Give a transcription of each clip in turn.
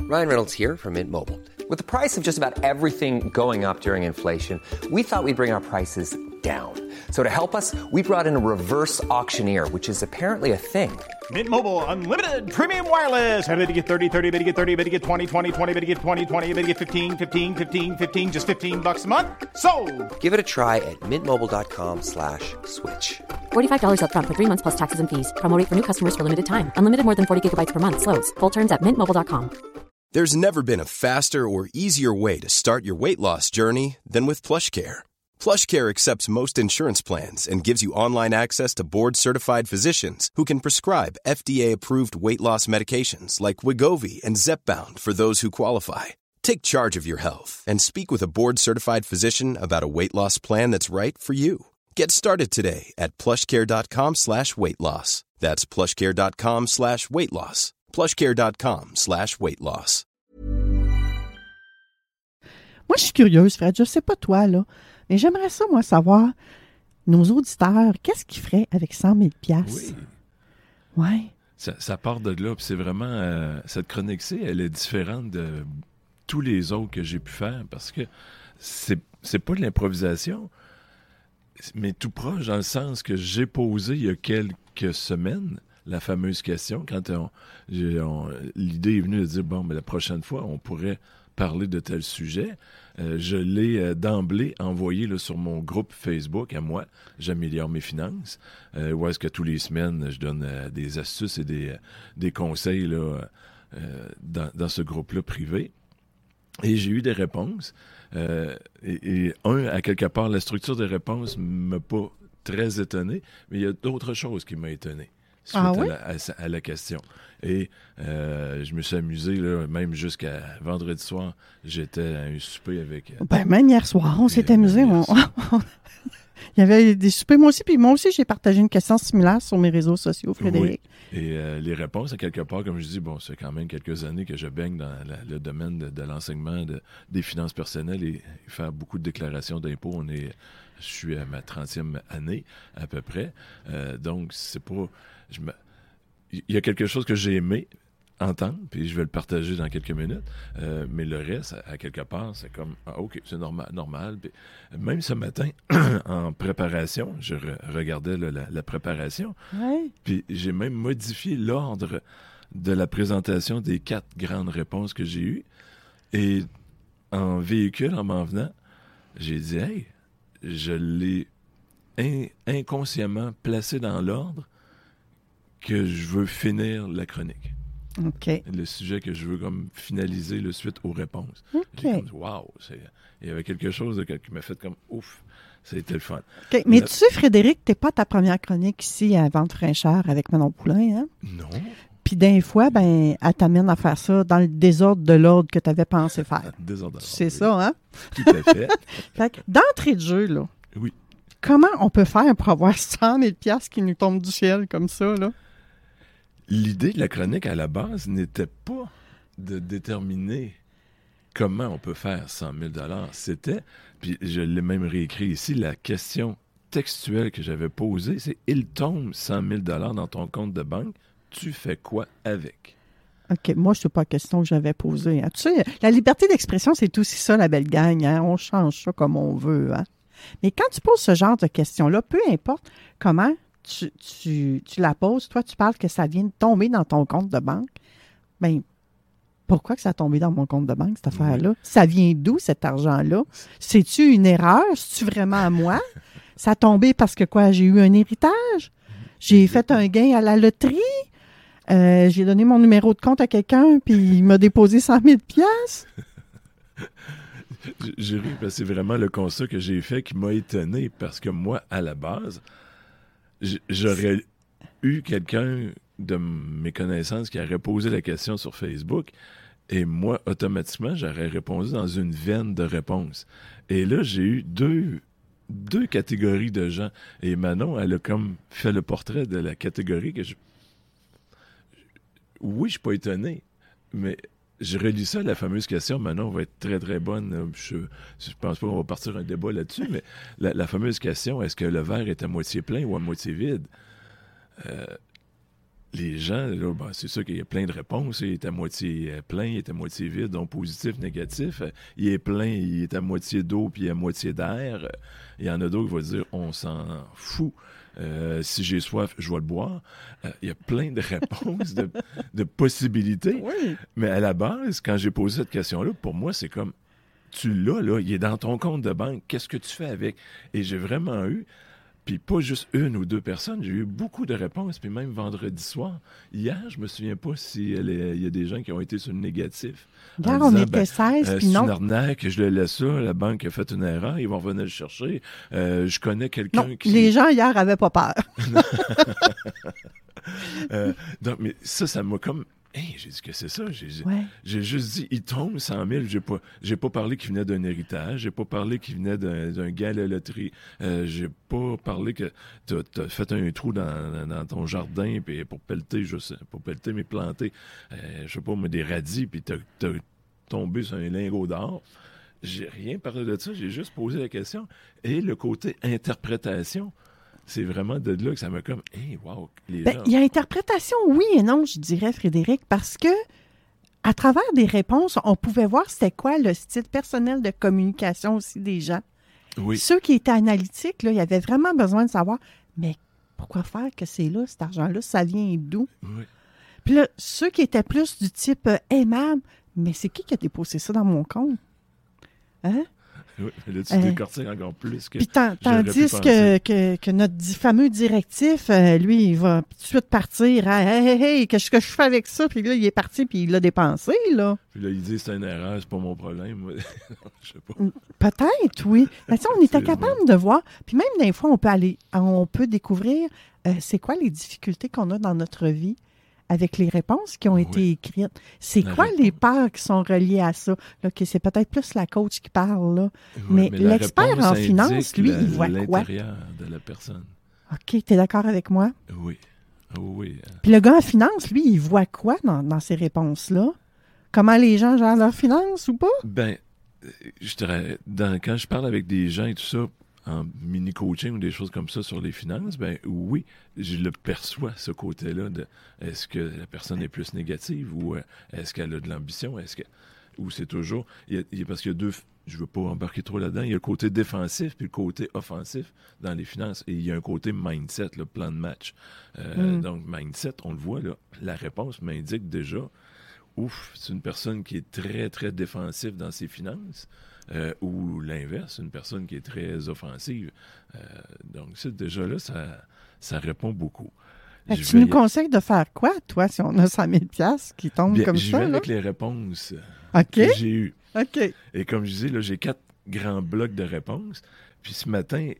Ryan Reynolds here from Mint Mobile. With the price of just about everything going up during inflation, we thought we'd bring our prices down. So to help us, we brought in a reverse auctioneer, which is apparently a thing. Mint Mobile Unlimited Premium Wireless. How to get 30, 30, bit to get 30, bit to get 20, 20, 20, bit to get 20, 20, bit to get 15, 15, 15, 15, just $15 a month? Sold! Give it a try at mintmobile.com/switch. $45 up front for 3 months plus taxes and fees. Promo rate for new customers for limited time. Unlimited more than 40 gigabytes per month. Slows full terms at mintmobile.com. There's never been a faster or easier way to start your weight loss journey than with PlushCare. PlushCare accepts most insurance plans and gives you online access to board-certified physicians who can prescribe FDA-approved weight loss medications like Wegovy and Zepbound for those who qualify. Take charge of your health and speak with a board-certified physician about a weight loss plan that's right for you. Get started today at plushcare.com/weight loss. That's plushcare.com/weight loss. plushcare.com/weight loss. Moi, je suis curieuse, Fred. Je sais pas toi, là. Mais j'aimerais ça, moi, savoir, nos auditeurs, qu'est-ce qu'ils feraient avec 100 000 $? Oui. Ouais. Ça part de là. Puis c'est vraiment... cette chronique-ci, elle est différente de tous les autres que j'ai pu faire parce que c'est pas de l'improvisation, mais tout proche dans le sens que j'ai posé il y a quelques semaines la fameuse question, quand l'idée est venue de dire, bon, mais la prochaine fois, on pourrait parler de tel sujet. Je l'ai d'emblée envoyé là, sur mon groupe Facebook à moi, J'améliore mes finances, où est-ce que tous les semaines, je donne des astuces et des conseils là, dans ce groupe-là privé. Et j'ai eu des réponses. Et à quelque part, la structure des réponses ne m'a pas très étonné, mais il y a d'autres choses qui m'ont étonné. Suite à la question. Et je me suis amusé, là, même jusqu'à vendredi soir, j'étais à un souper avec... même hier soir, on s'est amusé. Il y avait des soupers, moi aussi, j'ai partagé une question similaire sur mes réseaux sociaux, Frédéric. Oui. Et les réponses, à quelque part, comme je dis, bon, c'est quand même quelques années que je baigne dans le domaine de l'enseignement des finances personnelles et faire beaucoup de déclarations d'impôts. Je suis à ma 30e année, à peu près. Donc, c'est pas... Il y a quelque chose que j'ai aimé entendre, puis je vais le partager dans quelques minutes, mais le reste, à quelque part, c'est comme, OK, c'est normal. Puis, même ce matin, en préparation, je regardais la préparation, puis j'ai même modifié l'ordre de la présentation des 4 grandes réponses que j'ai eues, et en véhicule, en m'en venant, j'ai dit, hey, je l'ai inconsciemment placé dans l'ordre que je veux finir la chronique. OK. Le sujet que je veux comme finaliser le suite aux réponses. OK. J'ai comme dit, wow, il y avait quelque chose qui m'a fait comme, ouf, c'était le fun. OK. Mais tu sais, Frédéric, t'es pas ta première chronique ici à Vente fraîcheur avec Manon Poulain, hein? Non. Puis d'un fois, elle t'amène à faire ça dans le désordre de l'ordre que tu avais pensé faire. Désordre. C'est ça, hein? Tout à fait. Fait que d'entrée de jeu, là, oui. Comment on peut faire pour avoir 100 000 $ qui nous tombent du ciel comme ça, là? L'idée de la chronique, à la base, n'était pas de déterminer comment on peut faire 100 000 $. C'était, puis je l'ai même réécrit ici, la question textuelle que j'avais posée, c'est « Il tombe 100 000 $ dans ton compte de banque, tu fais quoi avec? » OK, moi, c'est pas la question que j'avais posée. Hein. Tu sais, la liberté d'expression, c'est aussi ça, la belle gang. Hein? On change ça comme on veut. Hein? Mais quand tu poses ce genre de questions-là, peu importe comment tu la poses, toi, tu parles que ça vient de tomber dans ton compte de banque. Bien, pourquoi que ça a tombé dans mon compte de banque, cette affaire-là? Ça vient d'où, cet argent-là? C'est-tu une erreur? C'est-tu vraiment à moi? Ça a tombé parce que quoi? J'ai eu un héritage? J'ai fait un gain à la loterie? J'ai donné mon numéro de compte à quelqu'un, puis il m'a déposé 100 000 $. J'ai ri parce que c'est vraiment le constat que j'ai fait qui m'a étonné, parce que moi, à la base, j'aurais eu quelqu'un de mes connaissances qui aurait posé la question sur Facebook, et moi, automatiquement, j'aurais répondu dans une veine de réponses. Et là, j'ai eu deux catégories de gens. Et Manon, elle a comme fait le portrait de la catégorie que oui, je suis pas étonné, mais je relis ça, la fameuse question. Manon va être très, très bonne. Je pense pas qu'on va partir un débat là-dessus, mais la fameuse question, est-ce que le verre est à moitié plein ou à moitié vide? les gens, là, ben, c'est sûr qu'il y a plein de réponses. Il est à moitié plein, il est à moitié vide, donc positif, négatif. Il est plein, il est à moitié d'eau, puis à moitié d'air. Il y en a d'autres qui vont dire « on s'en fout ». Si j'ai soif, je vais le boire. Il y a plein de réponses, de possibilités. Oui. Mais à la base, quand j'ai posé cette question-là, pour moi, c'est comme, tu l'as, là, il est dans ton compte de banque, qu'est-ce que tu fais avec? Et j'ai vraiment eu, puis pas juste une ou deux personnes, j'ai eu beaucoup de réponses, puis même vendredi soir. Hier, je me souviens pas si il y a des gens qui ont été sur le négatif. Regarde, en on disant, était 16, puis c'est non. une arnaque, je le laisse ça, la banque a fait une erreur, ils vont venir le chercher. Je connais quelqu'un Non, qui... les gens hier avaient pas peur. Donc, mais ça m'a comme... Hey, j'ai dit que c'est ça. Ouais. J'ai juste dit, il tombe 100 000. J'ai pas parlé qu'il venait d'un héritage. J'ai pas parlé qu'il venait d'un gain à la loterie. J'ai pas parlé que t'as fait un trou dans ton jardin puis pour pelleter, mais planter, je sais pas, mais des radis, puis t'as tombé sur un lingot d'or. J'ai rien parlé de ça. J'ai juste posé la question. Et le côté interprétation, c'est vraiment de là que ça m'a comme, hey, wow, les gens... Il y a interprétation, oui et non, je dirais, Frédéric, parce que à travers des réponses, on pouvait voir c'était quoi le style personnel de communication aussi des gens. Oui. Ceux qui étaient analytiques, là, ils avaient vraiment besoin de savoir, mais pourquoi faire que c'est là, cet argent-là, ça vient d'où? Oui. Puis là, ceux qui étaient plus du type aimable, mais c'est qui a déposé ça dans mon compte? Hein? Oui, mais là, tu décortiques encore plus que. Puis j'aurais tandis pu penser. que notre fameux directif, lui, il va tout de suite partir. Hein, hey, qu'est-ce que je fais avec ça? Puis là, il est parti, puis il l'a dépensé, là. Puis là, il dit c'est une erreur, c'est pas mon problème. Je sais pas. Peut-être, oui. Mais tu sais, on était C'est capable de voir. Puis même des fois, on peut découvrir c'est quoi les difficultés qu'on a dans notre vie avec les réponses qui ont été écrites. C'est La quoi réponse. les peurs qui sont reliées à ça? Là, que c'est peut-être plus la coach qui parle, là. Oui, mais la l'expert réponse en finance, indique lui, il voit quoi? l'intérieur de la personne. OK, tu es d'accord avec moi? Oui. Oui. Puis le gars en finance, lui, il voit quoi dans ces réponses-là? Comment les gens gèrent leurs finances ou pas? Ben, je dirais, quand je parle avec des gens et tout ça, en mini-coaching ou des choses comme ça sur les finances, ben oui, je le perçois, ce côté-là de est-ce que la personne est plus négative ou est-ce qu'elle a de l'ambition? Ou c'est toujours... parce qu'il y a deux... Je ne veux pas embarquer trop là-dedans. Il y a le côté défensif puis le côté offensif dans les finances. Et il y a un côté mindset, le plan de match. Donc, mindset, on le voit, là, la réponse m'indique déjà, c'est une personne qui est très, très défensive dans ses finances. Ou l'inverse, une personne qui est très offensive. Donc, c'est déjà là, ça répond beaucoup. Tu nous conseilles de faire quoi, toi, si on a 100 000 $ qui tombent Bien, comme je ça? vais Là? avec les réponses OK. que j'ai eues. OK. Et comme je disais, là, j'ai 4 grands blocs de réponses. Puis ce matin,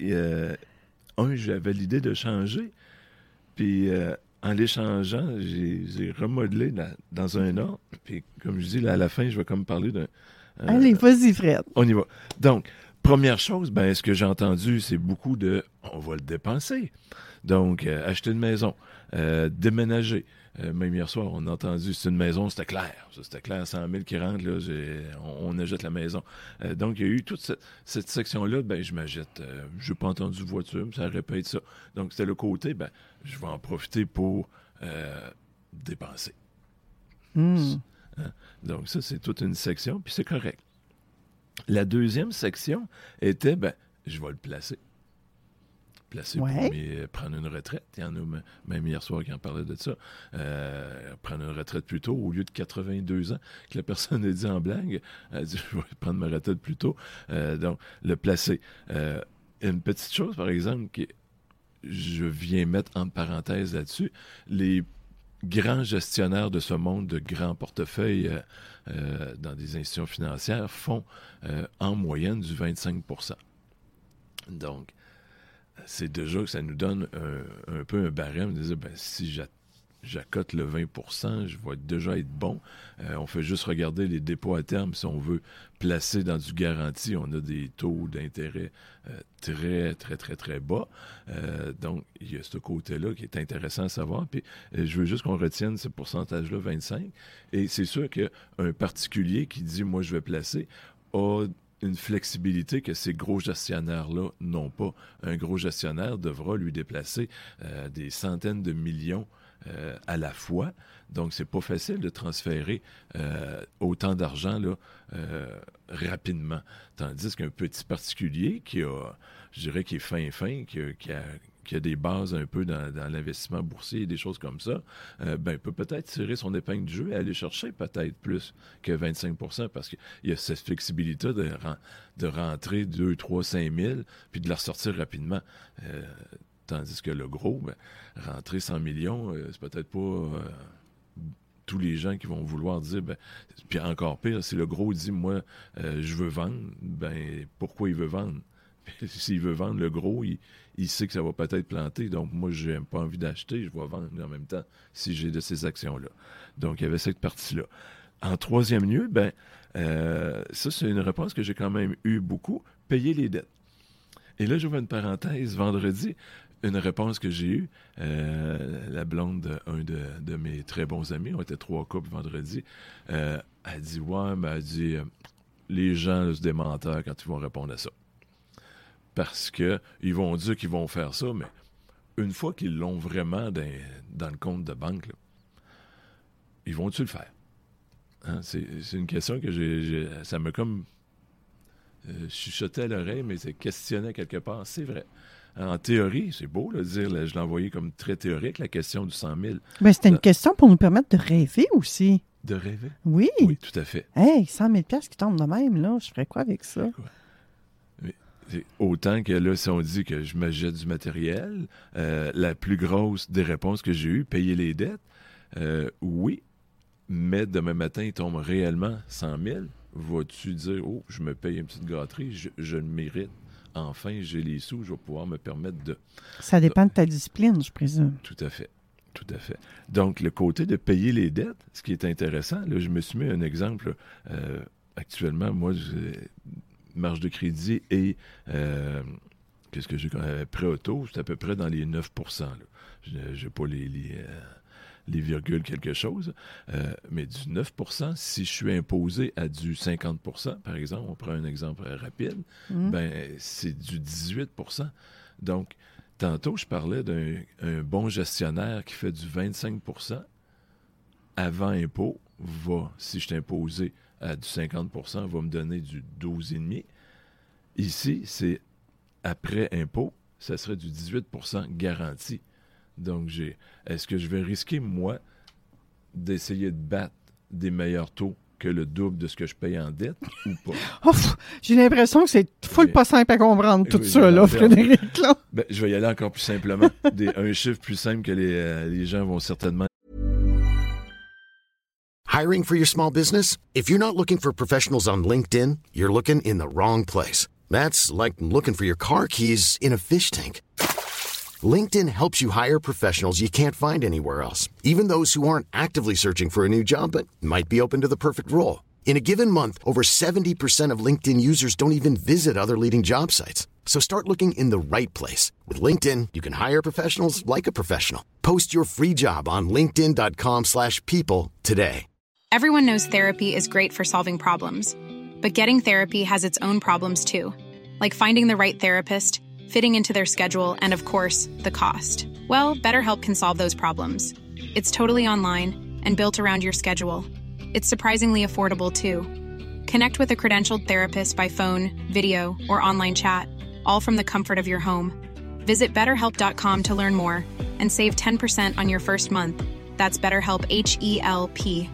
j'avais l'idée de changer. Puis en les changeant, j'ai remodelé dans un ordre. Puis comme je dis, là, à la fin, je vais comme parler d'un... Allez, vas-y, Fred. On y va. Donc, première chose, ce que j'ai entendu, c'est beaucoup de « on va le dépenser ». Donc, acheter une maison, déménager. Même hier soir, on a entendu « c'est une maison », c'était clair. Ça, c'était clair, 100 000 qui rentrent, là, on achète la maison. Donc, il y a eu toute cette section-là, je m'achète. Je n'ai pas entendu voiture, mais ça répète ça. Donc, c'était le côté, je vais en profiter pour dépenser. Hein? Donc, ça, c'est toute une section, puis c'est correct. La deuxième section était, je vais le placer. Placer Ouais. pour prendre une retraite. Il y en a même hier soir qui en parlait de ça. Prendre une retraite plus tôt, au lieu de 82 ans, que la personne a dit en blague. Elle a dit, je vais prendre ma retraite plus tôt. Donc, le placer. Une petite chose, par exemple, que je viens mettre entre parenthèses là-dessus, les grands gestionnaires de ce monde, de grands portefeuilles dans des institutions financières font en moyenne du 25 %. Donc, c'est déjà que ça nous donne un peu un barème de dire, si j'accote le 20 %, je vais déjà être bon. On fait juste regarder les dépôts à terme. Si on veut placer dans du garanti, on a des taux d'intérêt très, très, très, très bas. Donc, il y a ce côté-là qui est intéressant à savoir. Puis, je veux juste qu'on retienne ce pourcentage-là, 25. Et c'est sûr qu'un particulier qui dit, moi, je vais placer, a une flexibilité que ces gros gestionnaires-là n'ont pas. Un gros gestionnaire devra lui déplacer des centaines de millions à la fois. Donc, c'est pas facile de transférer autant d'argent là, rapidement. Tandis qu'un petit particulier qui a, je dirais, qui est fin, qui a des bases un peu dans l'investissement boursier et des choses comme ça, peut peut-être tirer son épingle du jeu et aller chercher peut-être plus que 25% parce qu'il y a cette flexibilité de rentrer 2, 3, 5 000 puis de la ressortir rapidement. Tandis que le gros, rentrer 100 millions, c'est peut-être pas tous les gens qui vont vouloir dire, puis encore pire, si le gros dit, moi, je veux vendre, pourquoi il veut vendre? S'il veut vendre le gros, il sait que ça va peut-être planter. Donc, moi, je n'ai pas envie d'acheter. Je vais vendre en même temps si j'ai de ces actions-là. Donc, il y avait cette partie-là. En troisième lieu, ça, c'est une réponse que j'ai quand même eue beaucoup. Payer les dettes. Et là, j'ouvre une parenthèse. Vendredi, une réponse que j'ai eue, la blonde d'un de mes très bons amis, on était 3 couples vendredi, elle dit, les gens, c'est des menteurs quand ils vont répondre à ça. Parce qu'ils vont dire qu'ils vont faire ça, mais une fois qu'ils l'ont vraiment dans le compte de banque, là, ils vont-tu le faire? Hein? C'est une question que ça me comme chuchotait à l'oreille, mais c'est questionné quelque part. C'est vrai. En théorie, c'est beau de dire, je l'ai envoyé comme très théorique, la question du 100 000. C'était une question pour nous permettre de rêver aussi. De rêver? Oui. Oui, tout à fait. Hey, 100 000 $ qui tombent de même, là, je ferais quoi avec ça? Autant que là, si on dit que je m'achète du matériel, la plus grosse des réponses que j'ai eues, payer les dettes, oui, mais demain matin, il tombe réellement 100 000. Vas-tu dire, je me paye une petite gâterie, je le mérite. Enfin, j'ai les sous, je vais pouvoir me permettre de... Ça dépend de ta discipline, je présume. Tout à fait. Tout à fait. Donc, le côté de payer les dettes, ce qui est intéressant, là, je me suis mis un exemple. Actuellement, moi, marge de crédit et qu'est-ce que j'ai prêt auto, c'est à peu près dans les 9 %. Je n'ai pas les virgules quelque chose, mais du 9 %, si je suis imposé à du 50 %, par exemple, on prend un exemple rapide, c'est du 18 %. Donc, tantôt, je parlais d'un bon gestionnaire qui fait du 25 % avant impôt, si je suis imposé à du 50 % va me donner du 12,5 %. Ici, c'est après impôt, ça serait du 18 % garanti. Donc, est-ce que je vais risquer, moi, d'essayer de battre des meilleurs taux que le double de ce que je paye en dette ou pas? J'ai l'impression que c'est full pas simple à comprendre tout ça, là, Frédéric. Là. Je vais y aller encore plus simplement. Un chiffre plus simple que les gens vont certainement. Hiring for your small business? If you're not looking for professionals on LinkedIn, you're looking in the wrong place. That's like looking for your car keys in a fish tank. LinkedIn helps you hire professionals you can't find anywhere else, even those who aren't actively searching for a new job but might be open to the perfect role. In a given month, over 70% of LinkedIn users don't even visit other leading job sites. So start looking in the right place. With LinkedIn, you can hire professionals like a professional. Post your free job on linkedin.com/people today. Everyone knows therapy is great for solving problems, but getting therapy has its own problems too, like finding the right therapist, fitting into their schedule, and of course, the cost. Well, BetterHelp can solve those problems. It's totally online and built around your schedule. It's surprisingly affordable too. Connect with a credentialed therapist by phone, video, or online chat, all from the comfort of your home. Visit BetterHelp.com to learn more and save 10% on your first month. That's BetterHelp, H-E-L-P.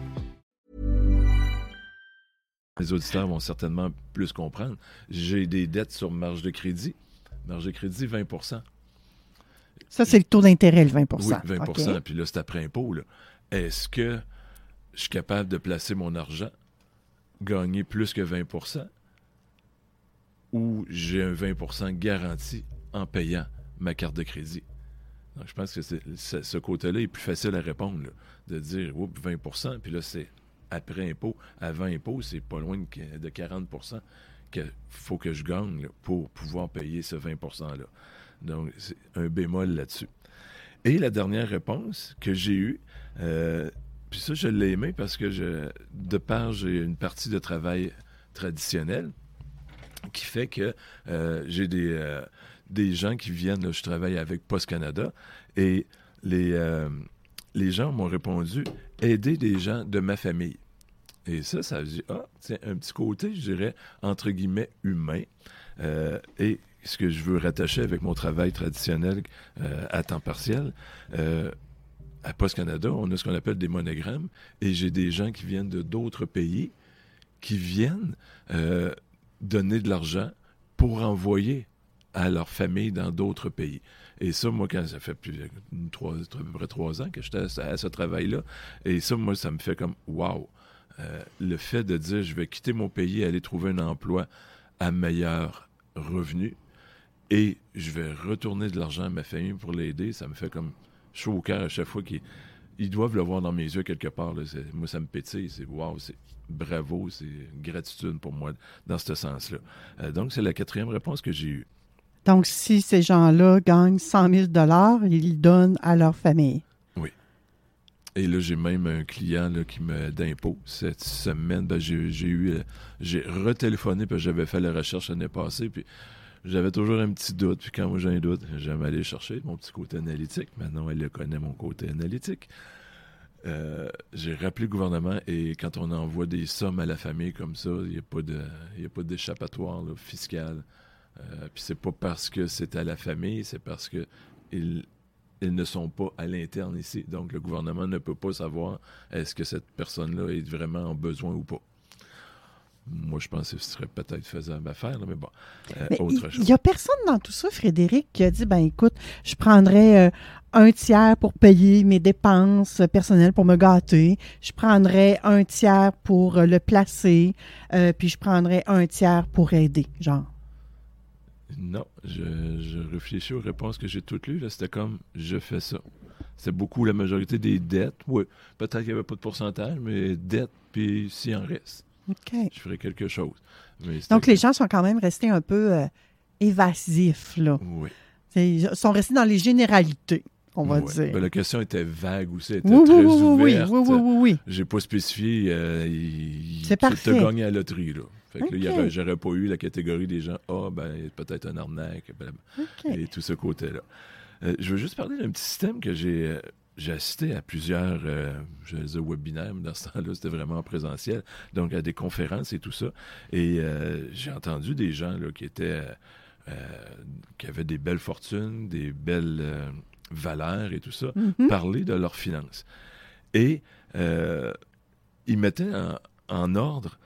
Les auditeurs vont certainement plus comprendre. J'ai des dettes sur marge de crédit. Marge de crédit, 20 %. Ça, c'est le taux d'intérêt, le 20 %. Oui, 20 %. Okay. Puis là, c'est après impôt. Là. Est-ce que je suis capable de placer mon argent, gagner plus que 20 % ou j'ai un 20 % garanti en payant ma carte de crédit? Donc, je pense que ce côté-là est plus facile à répondre, là, de dire 20 %, puis là, c'est après impôt. Avant impôt, c'est pas loin de 40 % qu'il faut que je gagne là, pour pouvoir payer ce 20 % là. Donc, c'est un bémol là-dessus. Et la dernière réponse que j'ai eue, puis ça, je l'ai aimé parce que j'ai une partie de travail traditionnel qui fait que j'ai des gens qui viennent, là, je travaille avec Post Canada, et les gens m'ont répondu « aider des gens de ma famille ». Et ça veut dire, tiens, un petit côté, je dirais, entre guillemets, humain. Et ce que je veux rattacher avec mon travail traditionnel à temps partiel, à Poste Canada, on a ce qu'on appelle des monogrammes, et j'ai des gens qui viennent de d'autres pays qui viennent donner de l'argent pour envoyer à leur famille dans d'autres pays. Et ça, moi, quand ça fait à peu près 3 ans que j'étais à ce travail-là, et ça, moi, ça me fait comme « wow ». Le fait de dire je vais quitter mon pays et aller trouver un emploi à meilleur revenu et je vais retourner de l'argent à ma famille pour l'aider, ça me fait comme chaud au cœur à chaque fois qu'ils doivent le voir dans mes yeux quelque part. Là. Moi, ça me pétille. C'est wow, c'est bravo, c'est gratitude pour moi dans ce sens-là. Donc, c'est la 4e réponse que j'ai eue. Donc, si ces gens-là gagnent 100 000 $, ils donnent à leur famille. Oui. Et là, j'ai même un client là, qui me d'impôt. Cette semaine, j'ai retéléphoné parce que j'avais fait la recherche l'année passée, puis j'avais toujours un petit doute. Puis quand moi j'ai un doute, j'aime aller chercher mon petit côté analytique. Maintenant, elle le connaît, mon côté analytique. J'ai rappelé le gouvernement et quand on envoie des sommes à la famille comme ça, il n'y a pas d'échappatoire là, fiscal. Puis c'est pas parce que c'est à la famille, c'est parce que ils ne sont pas à l'interne ici. Donc, le gouvernement ne peut pas savoir est-ce que cette personne-là est vraiment en besoin ou pas. Moi, je pense que ce serait peut-être faisable à faire, là, mais bon, autre chose. Il n'y a personne dans tout ça, Frédéric, qui a dit, écoute, je prendrais un tiers pour payer mes dépenses personnelles pour me gâter, je prendrais un tiers pour le placer, puis je prendrais un tiers pour aider, genre. Non, je réfléchis aux réponses que j'ai toutes lues. Là, c'était comme, je fais ça. C'est beaucoup la majorité des dettes. Oui, peut-être qu'il n'y avait pas de pourcentage, mais dettes, puis s'il en reste. Okay. Je ferais quelque chose. Donc, les gens sont quand même restés un peu évasifs, là. Oui. Ils sont restés dans les généralités, on va dire. Ben, la question était vague aussi, elle était très ouverte. Oui. J'ai pas spécifié. C'est parfait. Tu as gagné à la loterie, là. Fait que là, j'aurais pas eu la catégorie des gens, peut-être un arnaque, et tout ce côté-là. Je veux juste parler d'un petit système que j'ai assisté à plusieurs, je vais dire webinaires, mais dans ce temps-là, c'était vraiment en présentiel, donc à des conférences et tout ça. Et j'ai entendu des gens là, qui avaient des belles fortunes, des belles valeurs et tout ça, parler de leurs finances. Et ils mettaient en ordre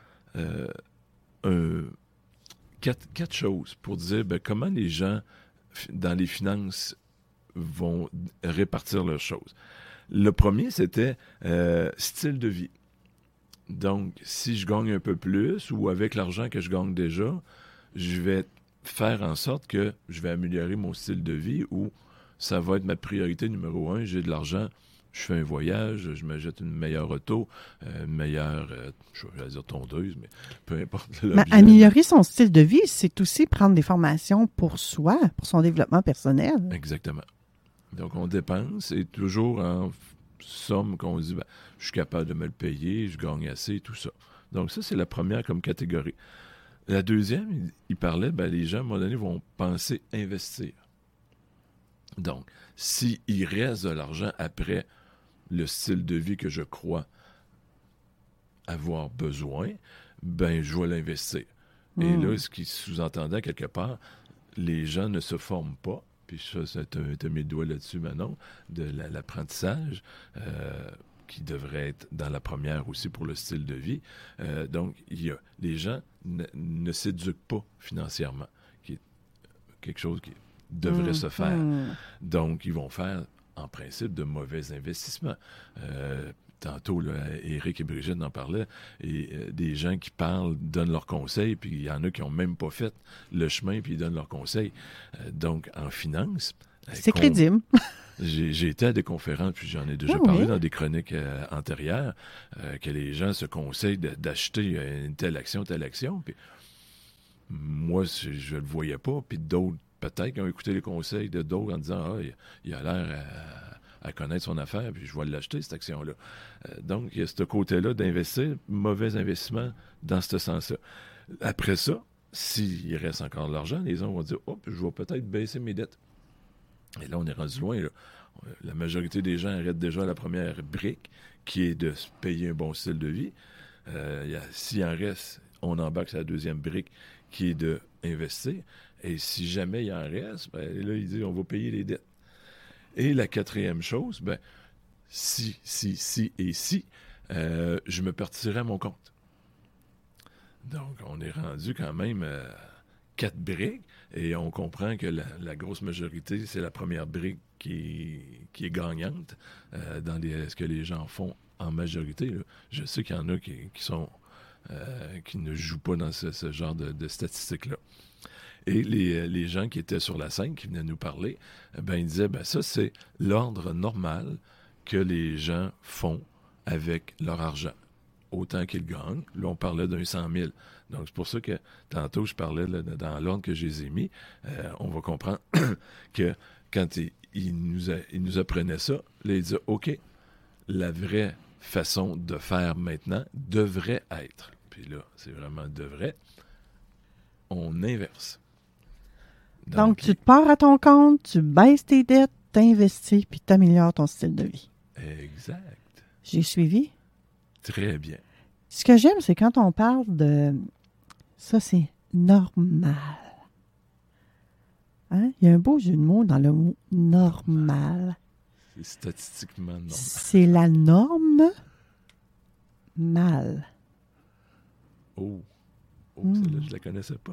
4 choses pour dire comment les gens dans les finances vont répartir leurs choses. Le premier, c'était style de vie. Donc, si je gagne un peu plus ou avec l'argent que je gagne déjà, je vais faire en sorte que je vais améliorer mon style de vie ou ça va être ma priorité numéro 1. J'ai de l'argent, je fais un voyage, je me jette une meilleure auto, une meilleure, je vais dire tondeuse, mais peu importe. Améliorer son style de vie, c'est aussi prendre des formations pour soi, pour son développement personnel. Exactement. Donc, on dépense et toujours en somme qu'on dit, je suis capable de me le payer, je gagne assez, tout ça. Donc, ça, c'est la première comme catégorie. La deuxième, il parlait, les gens, à un moment donné, vont penser investir. Donc, s'il reste de l'argent après le style de vie que je crois avoir besoin, je vais l'investir. Et là, ce qui sous-entendait quelque part, les gens ne se forment pas, puis ça, tu as mis le doigt là-dessus, Manon, de l'apprentissage, qui devrait être dans la première aussi pour le style de vie. Donc, les gens ne s'éduquent pas financièrement, qui est quelque chose qui devrait se faire. Donc, ils vont faire, en principe, de mauvais investissements. Tantôt, là, Éric et Brigitte en parlaient, et des gens qui parlent, donnent leurs conseils, puis il y en a qui n'ont même pas fait le chemin, puis ils donnent leurs conseils. Donc, en finance... C'est crédible. J'ai été à des conférences, puis j'en ai déjà parlé dans des chroniques antérieures, que les gens se conseillent d'acheter une telle action, puis moi, je ne le voyais pas, puis d'autres, peut-être, qui ont écouté les conseils de d'autres en disant « il a l'air à connaître son affaire, puis je vais l'acheter, cette action-là. » Donc, il y a ce côté-là d'investir, mauvais investissement dans ce sens-là. Après ça, s'il reste encore de l'argent, les gens vont dire « je vais peut-être baisser mes dettes. » Et là, on est rendu loin. Là. La majorité des gens arrêtent déjà la première brique, qui est de se payer un bon style de vie. S'il en reste, on embarque sur la deuxième brique, qui est d'investir. Et si jamais il en reste, là, il dit on va payer les dettes. Et la quatrième chose, si, je me partirai à mon compte. Donc, on est rendu quand même 4 briques et on comprend que la grosse majorité, c'est la première brique qui est gagnante dans ce que les gens font en majorité. Là. Je sais qu'il y en a qui ne jouent pas dans ce genre de statistiques-là. Et les gens qui étaient sur la scène, qui venaient nous parler, ils disaient, ça, c'est l'ordre normal que les gens font avec leur argent, autant qu'ils gagnent. Là, on parlait d'un 100 000. Donc, c'est pour ça que tantôt, je parlais dans l'ordre que je les ai mis. On va comprendre que quand il nous apprenait ça, là, il disait, OK, la vraie façon de faire maintenant devrait être, puis là, c'est vraiment devrait, on inverse. Donc, tu te pars à ton compte, tu baisses tes dettes, t'investis, puis t'améliores ton style de vie. Exact. J'ai suivi? Très bien. Ce que j'aime, c'est quand on parle de... Ça, c'est normal. Hein? Il y a un beau jeu de mots dans le mot normal. C'est statistiquement normal. C'est la norme mal. Oh, celle-là, je la connaissais pas.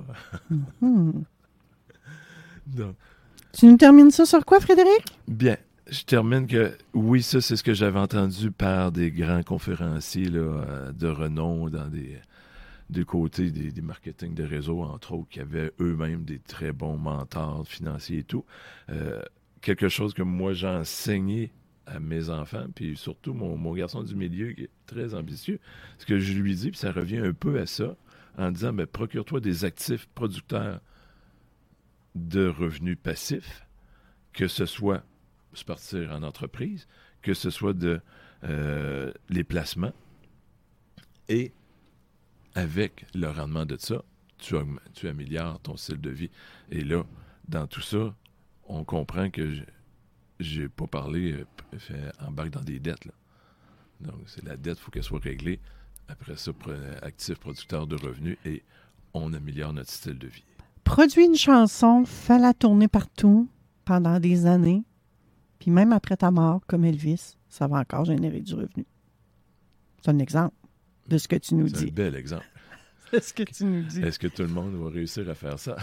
Donc, tu nous termines ça sur quoi, Frédéric? Bien, je termine que, oui, ça, c'est ce que j'avais entendu par des grands conférenciers là, de renom dans des côtés des marketing de réseau, entre autres, qui avaient eux-mêmes des très bons mentors financiers et tout. Quelque chose que moi, j'ai enseigné à mes enfants, puis surtout mon garçon du milieu, qui est très ambitieux, ce que je lui dis, puis ça revient un peu à ça, en disant, procure-toi des actifs producteurs de revenus passifs, que ce soit se partir en entreprise, que ce soit les placements, et avec le rendement de ça, tu améliores ton style de vie. Et là, dans tout ça, on comprend que j'ai pas parlé, embarque dans des dettes. Là. Donc, c'est la dette, il faut qu'elle soit réglée. Après ça, actif producteur de revenus, et on améliore notre style de vie. Produis une chanson, fais-la tourner partout pendant des années, puis même après ta mort, comme Elvis, ça va encore générer du revenu. C'est un exemple de ce que tu nous dis. C'est un bel exemple. C'est ce que tu nous dis. Est-ce que tout le monde va réussir à faire ça?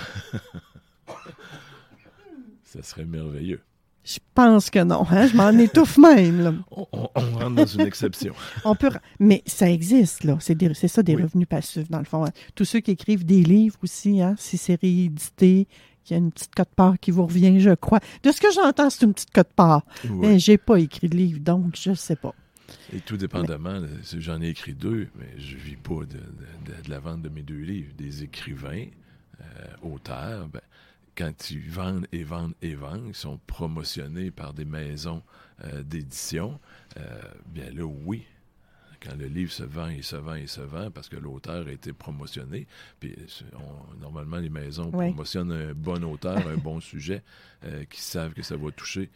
Ça serait merveilleux. Je pense que non. Hein? Je m'en étouffe même. Là. On rentre dans une exception. Mais ça existe, là. C'est ça, des revenus passifs, dans le fond. Hein. Tous ceux qui écrivent des livres aussi, hein, si c'est réédité, il y a une petite cote-part qui vous revient, je crois. De ce que j'entends, c'est une petite cote-part. Oui. Mais j'ai pas écrit de livre, donc je sais pas. Et tout dépendamment, j'en ai écrit 2, mais je vis pas de la vente de mes 2 livres. Des écrivains, auteurs, quand ils vendent, ils sont promotionnés par des maisons d'édition, bien là, oui. Quand le livre se vend, parce que l'auteur a été promotionné. Puis normalement, les maisons promotionnent un bon auteur, un bon sujet, qui savent que ça va toucher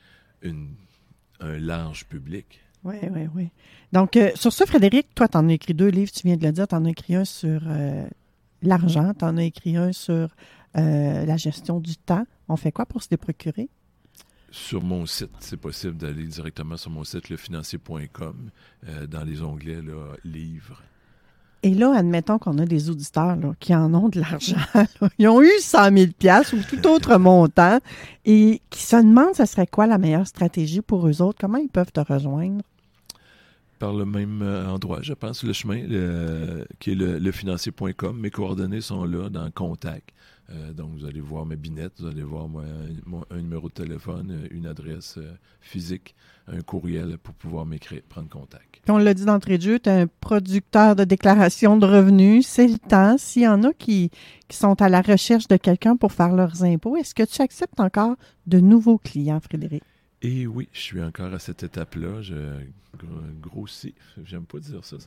un large public. Oui. Donc, sur ça, Frédéric, toi, tu en as écrit 2 livres, tu viens de le dire. Tu en as écrit un sur l'argent, tu en as écrit un sur la gestion du temps. On fait quoi pour se les procurer? Sur mon site, c'est possible d'aller directement sur mon site, lefinancier.com, dans les onglets là, livres. Et là, admettons qu'on a des auditeurs là, qui en ont de l'argent. Là. Ils ont eu 100 000 $ ou tout autre montant et qui se demandent ce serait quoi la meilleure stratégie pour eux autres. Comment ils peuvent te rejoindre? Par le même endroit, je pense, le chemin, qui est lefinancier.com. Mes coordonnées sont là, dans Contact. Donc, vous allez voir mes binettes, vous allez voir un numéro de téléphone, une adresse physique, un courriel pour pouvoir m'écrire, prendre contact. Puis on l'a dit d'entrée de jeu, tu es un producteur de déclaration de revenus. C'est le temps. S'il y en a qui sont à la recherche de quelqu'un pour faire leurs impôts, est-ce que tu acceptes encore de nouveaux clients, Frédéric? Et oui, je suis encore à cette étape-là. Je grossis. J'aime pas dire ça.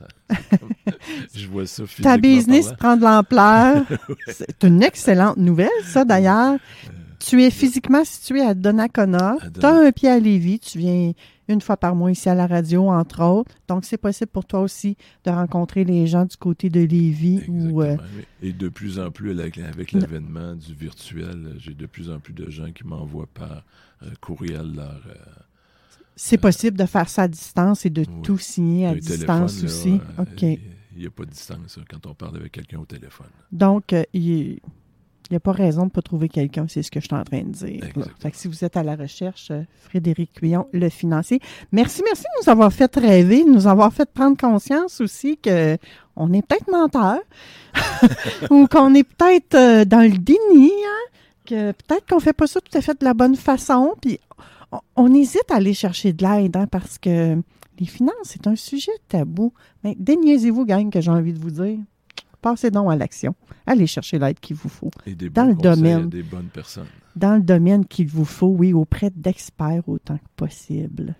Je vois ça physiquement. Ta business prend de l'ampleur. Oui. C'est une excellente nouvelle, ça, d'ailleurs. Tu es physiquement situé à Donnacona. Tu as un pied à Lévis. Tu viens une fois par mois ici à la radio, entre autres. Donc, c'est possible pour toi aussi de rencontrer les gens du côté de Lévis. Et de plus en plus, avec l'avènement du virtuel, j'ai de plus en plus de gens qui m'envoient par courriel leur... c'est possible de faire ça à distance et de tout signer à distance aussi. OK. Il n'y a pas de distance quand on parle avec quelqu'un au téléphone. Donc, il n'y a pas raison de ne pas trouver quelqu'un, c'est ce que je suis en train de dire. Fait que si vous êtes à la recherche, Frédéric Huillon, le financier. Merci de nous avoir fait rêver, de nous avoir fait prendre conscience aussi qu'on est peut-être menteur ou qu'on est peut-être dans le déni, hein? Que peut-être qu'on ne fait pas ça tout à fait de la bonne façon. Puis on hésite à aller chercher de l'aide, hein, parce que les finances, c'est un sujet tabou. Mais déniaisez-vous, gang, que j'ai envie de vous dire. Passez donc à l'action. Allez chercher l'aide qu'il vous faut. Et des dans bons le domaine, à des bonnes personnes. Dans le domaine qu'il vous faut, oui, auprès d'experts autant que possible.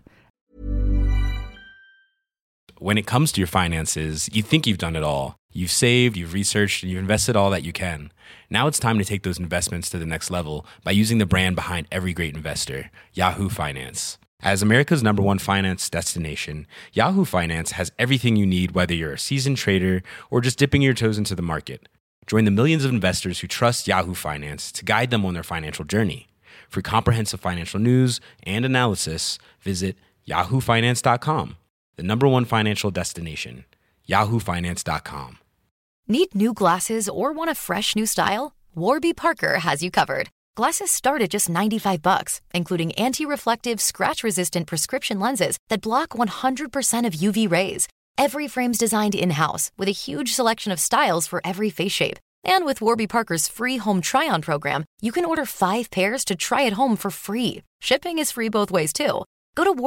When it comes to your finances, you think you've done it all. You've saved, you've researched, and you've invested all that you can. Now it's time to take those investments to the next level by using the brand behind every great investor, Yahoo Finance. As America's #1 finance destination, Yahoo Finance has everything you need, whether you're a seasoned trader or just dipping your toes into the market. Join the millions of investors who trust Yahoo Finance to guide them on their financial journey. For comprehensive financial news and analysis, visit yahoofinance.com, the #1 financial destination, yahoofinance.com. Need new glasses or want a fresh new style? Warby Parker has you covered. Glasses start at just $95, including anti-reflective, scratch-resistant prescription lenses that block 100% of UV rays. Every frame's designed in-house with a huge selection of styles for every face shape. And with Warby Parker's free home try-on program, you can order 5 pairs to try at home for free. Shipping is free both ways, too. Go to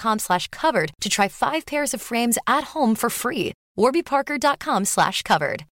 warbyparker.com/covered to try 5 pairs of frames at home for free. warbyparker.com/covered.